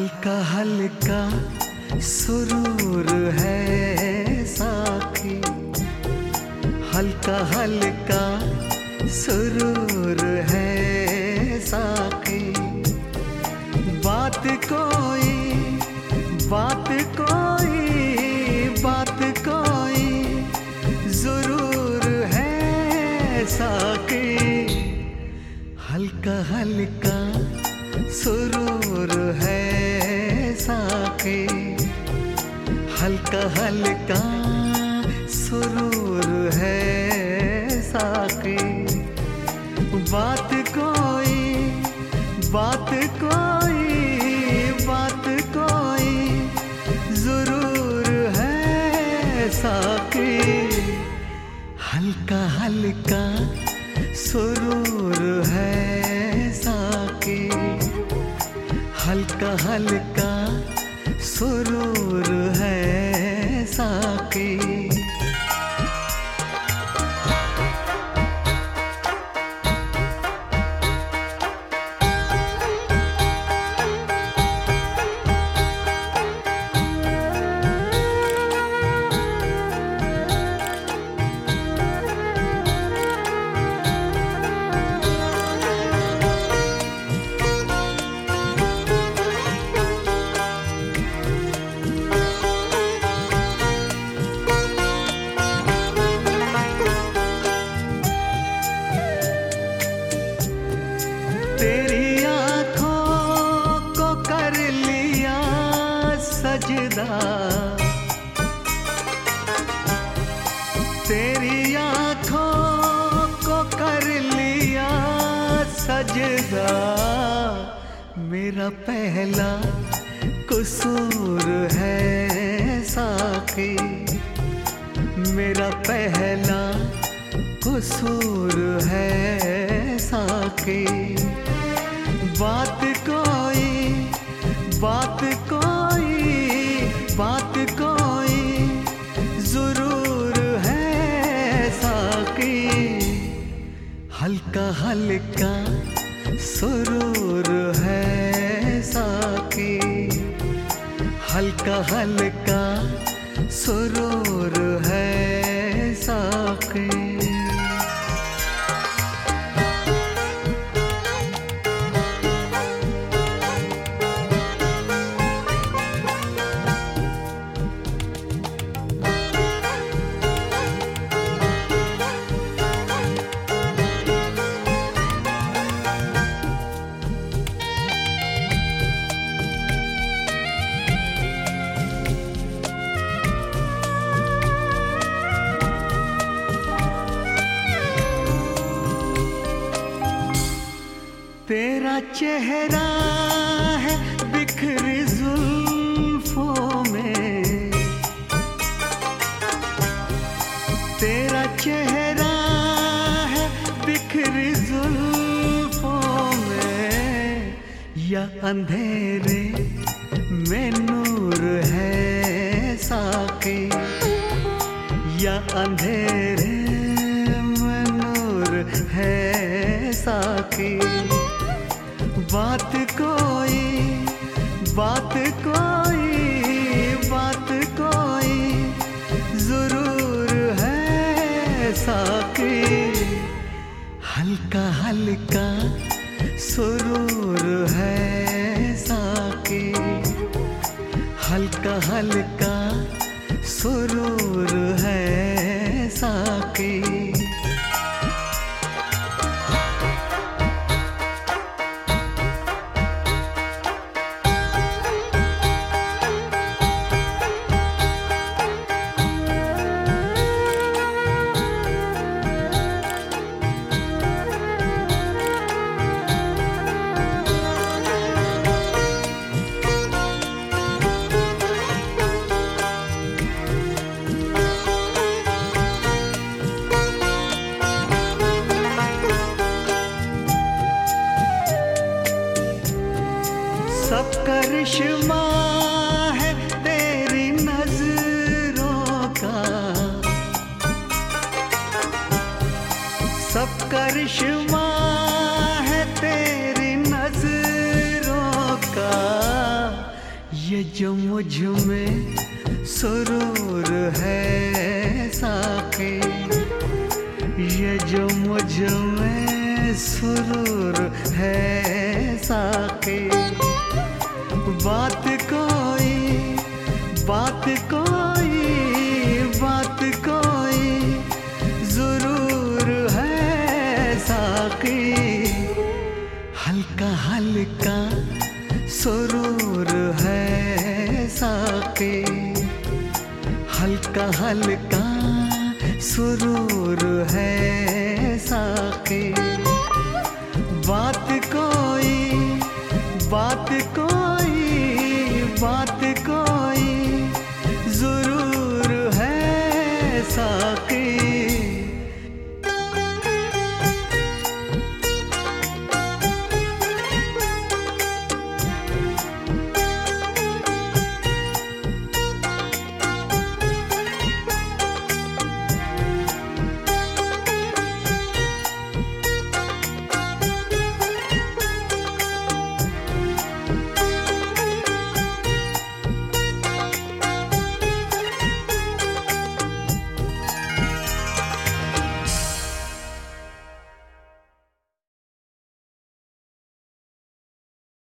हल्का हल्का सुरूर है साकी, हल्का हल्का सुरूर है साकी। बात कोई बात कोई बात कोई जरूर है साकी, हल्का हल्का सुरूर है साकी, हल्का हल्का सुरूर है साकी। बात कोई बात कोई बात कोई जरूर है साकी, हल्का हल्का सुरूर है साकी, हल्का हल्का सुरूर है साकी। तेरी आँखों को कर लिया सजदा, तेरी आँखों को कर लिया सजदा। मेरा पहला कसूर है साकी, मेरा पहला कसूर है साकी। बात कोई बात कोई बात कोई जरूर है साकी, हल्का हल्का सुरूर है साकी, हल्का हल्का सुरूर है साकी। तेरा चेहरा है बिखरी जुल्फों में, तेरा चेहरा है बिखरी जुल्फों में। या अंधेरे में नूर है साकी, या अंधेरे में नूर है साकी। बात कोई बात कोई बात कोई जरूर है साकी, हल्का हल्का सुरूर है साकी, हल्का हल्का सुरूर है साकी। सब करिश्मा है तेरी नजरों का, सब करिश्मा है तेरी नजरों का। जो मुझ में सुरूर है साके, ये जो मुझ में सुरूर है साके। बात कोई बात कोई बात कोई जरूर है साकी, हल्का हल्का सुरूर है साके, हल्का हल्का सुरूर है साके।